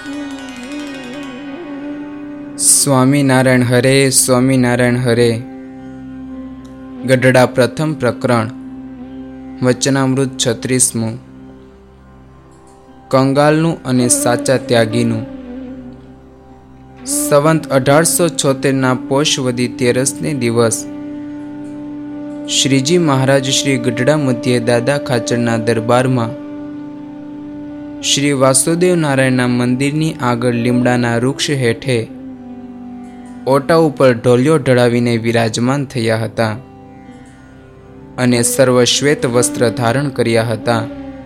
સ્વામિનારાયણ હરે, સ્વામિનારાયણ હરે. ગઢડા પ્રથમ પ્રકરણ, વચનામૃત 36મું. કંગાલનું અને સાચા ત્યાગીનું. સંવંત 1876 પોષ વદી 13ને દિવસ શ્રીજી મહારાજ શ્રી ગઢડા મધ્યે દાદા ખાચરના દરબારમાં શ્રી વાસુદેવ નારાયણના મંદિરની આગળ લીમડાના વૃક્ષ હેઠે ઓટા ઉપર ઢોલિયો ઢળાવીને વિરાજમાન થયા હતા અને સર્વ શ્વેત વસ્ત્ર ધારણ કર્યા હતા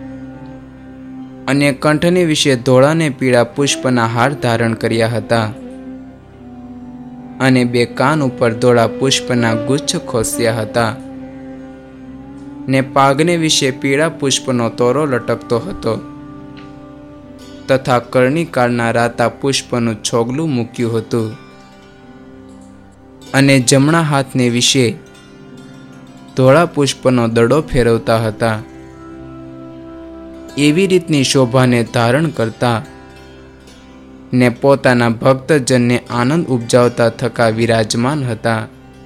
અને કંઠને વિશે ધોળા ને પીળા પુષ્પના હાર ધારણ કર્યા હતા અને બે કાન ઉપર ધોળા પુષ્પના ગુચ્છ ખોસ્યા હતા ને પાગને વિશે પીળા પુષ્પનો તોરો લટકતો હતો તથા કર્ણિકાળના રાતા પુષ્પનું છોગલું મૂક્યું હતું અને જમણા હાથને વિશે ધોળા પુષ્પનો દડો ફેરવતા હતા. એવી રીતની શોભાને ધારણ કરતા ને પોતાના ભક્તજનને આનંદ ઉપજાવતા થકા વિરાજમાન હતા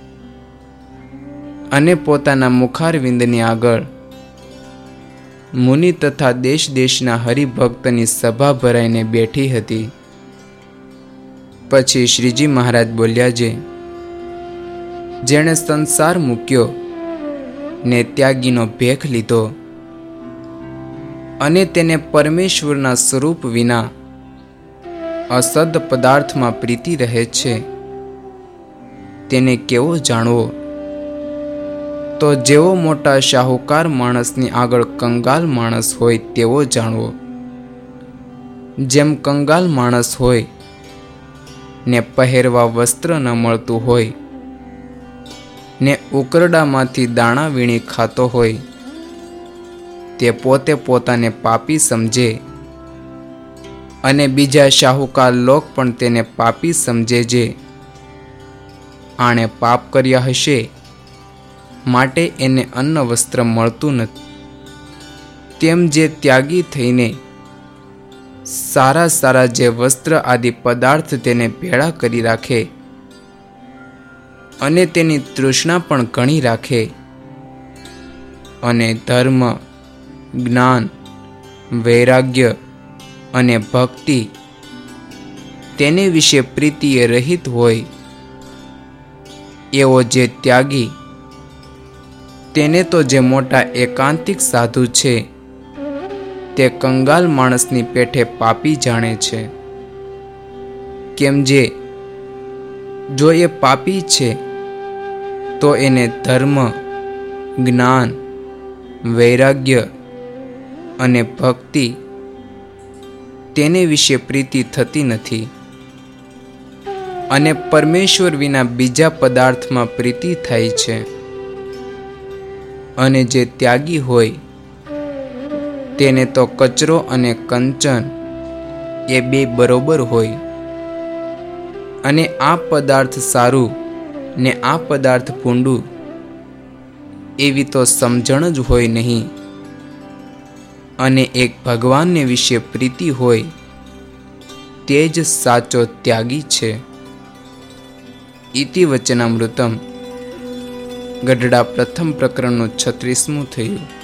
અને પોતાના મુખારવિંદની આગળ મુનિ તથા દેશ દેશના હરિભક્તની સભા ભરાઈને બેઠી હતી. પછી શ્રીજી મહારાજ બોલ્યા, જેણે સંસાર મૂક્યો ને ત્યાગીનો ભેખ લીધો અને તેને પરમેશ્વરના સ્વરૂપ વિના અસદ પદાર્થમાં પ્રીતિ રહે છે, તેને કેવો જાણવો? તો જેવો મોટા શાહુકાર માણસની આગળ કંગાલ માણસ હોય તેવો જાણવો. જેમ કંગાલ માણસ હોય ને પહેરવા વસ્ત્ર ન મળતું હોય ને ઉકરડામાંથી દાણા વીણી ખાતો હોય, તે પોતે પોતાને પાપી સમજે અને બીજા શાહુકાર લોક પણ તેને પાપી સમજે. જે આણે પાપ કર્યા હશે માટે એને અન્ન વસ્ત્ર મળતું નથી, તેમ જે ત્યાગી થઈને સારા સારા જે વસ્ત્ર આદિ પદાર્થ તેને ભેળા કરી રાખે અને તેની તૃષ્ણા પણ ઘણી રાખે અને ધર્મ, જ્ઞાન, વૈરાગ્ય અને ભક્તિ તેને વિશે પ્રીતિએ રહિત હોય, એવો જે ત્યાગી તેને તો જે મોટા એકાંતિક સાધુ છે તે કંગાલ માણસની પેઠે પાપી જાણે છે. કેમ જે જો એ પાપી છે તો એને ધર્મ, જ્ઞાન, વૈરાગ્ય અને ભક્તિ તેને વિશે પ્રીતિ થતી નથી અને પરમેશ્વર વિના બીજા પદાર્થમાં પ્રીતિ થાય છે. અને જે ત્યાગી હોય તેને તો કચરો અને કંચન એ બે બરોબર હોય અને આ પદાર્થ સારું ને આ પદાર્થ ભૂંડું એવી તો સમજણ જ હોય નહીં અને એક ભગવાનને વિશે પ્રીતિ હોય તે જ સાચો ત્યાગી છે. ઇતિ વચનામૃતમ. ગઢડા પ્રથમ પ્રકરણનું 36મું થયું.